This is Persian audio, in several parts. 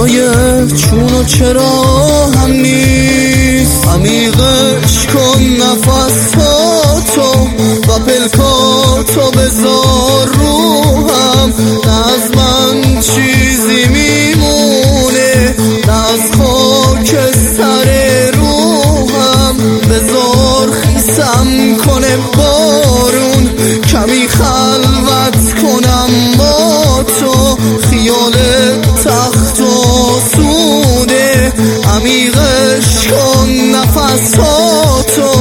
جای چون و چرا هم نیست. عمیقش کن نفساتو و پلکاتو بذار روحم. نه از من چیزی میمونه، نه از خاک سر روحم. بذار خیسم کنه بارون، کمی خلوت کنم با تو. خیال تخت و سوده، عمیقش کن نفساتو.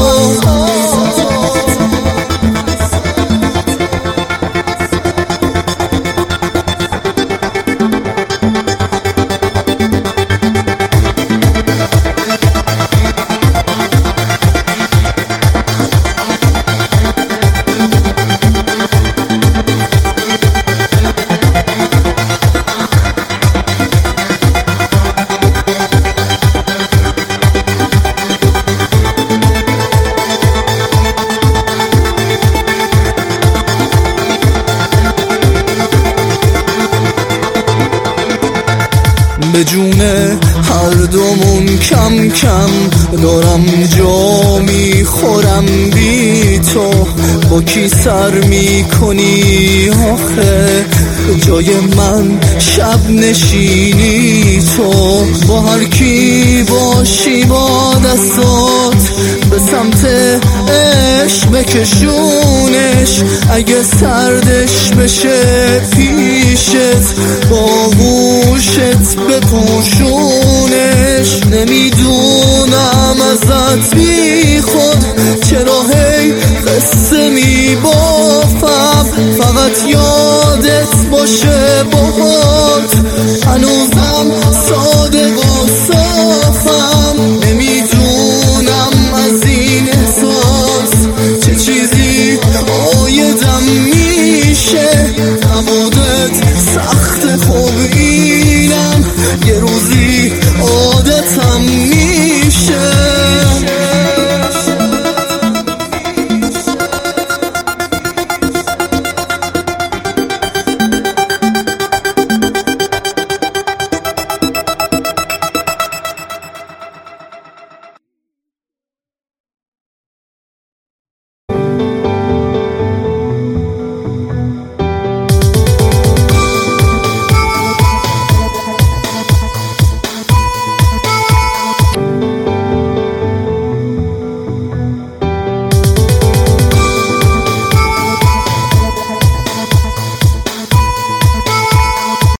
به جون هر دومون کم کم دارم جا میخورم بی تو. با کی سر میکنی آخه جای من شب نشینی تو؟ با هر کی باشی با دستات به سمت عشق بکشونش. اگه سردش بشه پیشت باهوشت بپوشونش. نمیدونم ازت بی خود چرا هی قصه میبافم. فقط یادت باشه باهات